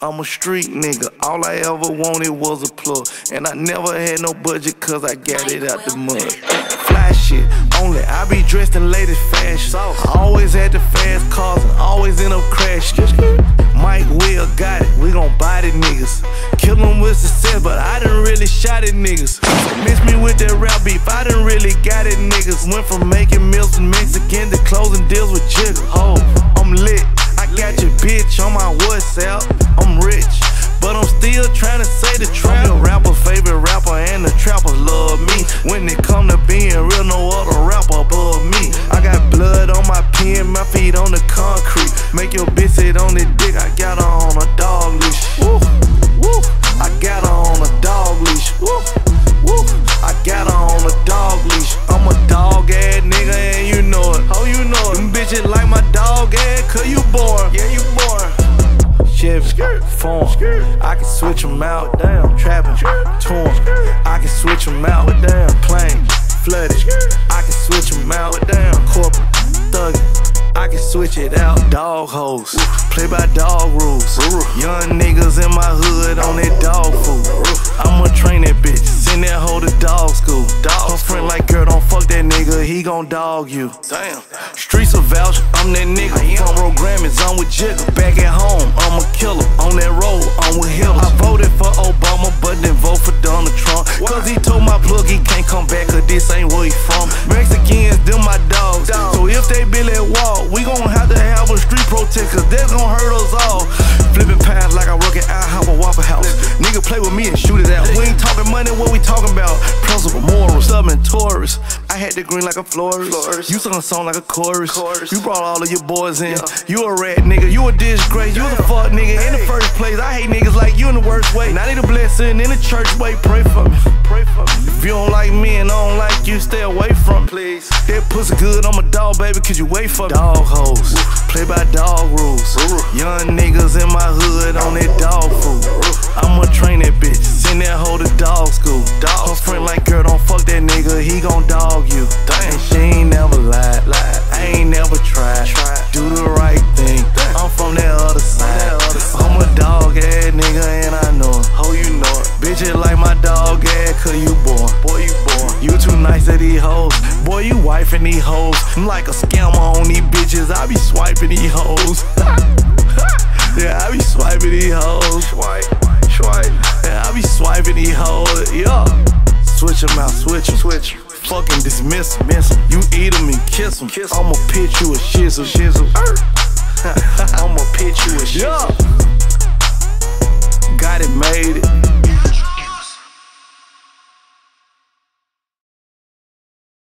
I'm a street nigga, all I ever wanted was a plug. And I never had no budget cause I got it out the mud. Fly shit, only I be dressed in latest fashion. I always had the fast cars and always end up crashing. Mike Will got it, we gon' buy the niggas. Kill them with success, but I done really shot at niggas. Miss me with that rap beef, I done really got it niggas. Went from making meals with Mexican to closing deals with Jigga. Oh, I'm lit, I got your bitch on my WhatsApp. I'm rich, but I'm still trying to say the trap. I'm your rapper, favorite rapper, and the trappers love me. When it come to being real, no other rapper above me. I got blood on my pen, my feet on the concrete. Make your bitch sit on the dick, I got her on a dog leash. Woo, woo, I got her on a dog leash. Woo, woo, I got her on a dog leash. I'm a dog ass nigga and you know it. Oh, you know it. Them bitches like my dog ass cause you born. Yeah, you born. Chevy, form, I can switch them out, damn, trapping, torn. I can switch them out, damn, plain, flooded. I can switch them out, damn, corporate, thuggin'. I can switch it out, dog hoes, play by dog rules. Young niggas in my hood on that dog food. I'ma train that bitch, send that hoe to dog school. Her friend like, girl, don't fuck that nigga, he gon' dog you. Damn. Streets of vouch, I'm that nigga. Front row Grammys, I'm with Jigga. Back at home, I'm a killer. On that road, I'm with Hill. I voted for Obama, but didn't vote for Donald Trump. Cause he told my plug he can't come back, cause this ain't where he from. Mexicans, them my dogs. So if they build that wall, we gon' have to have a street protest, cause that's gon' hurt us all. Flipping pies like I work at IHOP or Waffle House. Nigga play with me and shoot it out. We ain't talking money, what we talking about? Principle, morals, Southern tourists. I had the green like a florist. You sung a song like a chorus. You brought all of your boys in. You a rat nigga, you a disgrace. You the fuck nigga in the first place. I hate niggas like you in the worst way. Now need a blessing in the church way. Pray for me, pray for me. If you don't like me and I don't like you, stay away from me, please. That pussy good, I'm a dog baby, cause you wait for me. Dog hoes, play by dog rules. Young niggas in my hood on that dog food. I'ma train that bitch, send that hoe to dog school. Her friend like, girl, don't fuck that nigga, he gon' dog you. And she ain't never lied, I ain't never tried. Do the right thing, I'm from that other side. I'm a dog ass nigga and I know it. Oh, you know it. Bitches like my dog ass cause you born. Boy, you born. You too nice to these hoes. Boy, you wifing these hoes. I'm like a scammer on these bitches, I be swiping these hoes. Yeah, I be swiping these hoes. Swipe. Yeah, I be swiping these hoes. Yeah. Switch them out, switch them. Fucking dismiss them. You eat them and kiss them. I'ma pitch you a shizzle. I'ma pitch you a shizzle. Got it, made it.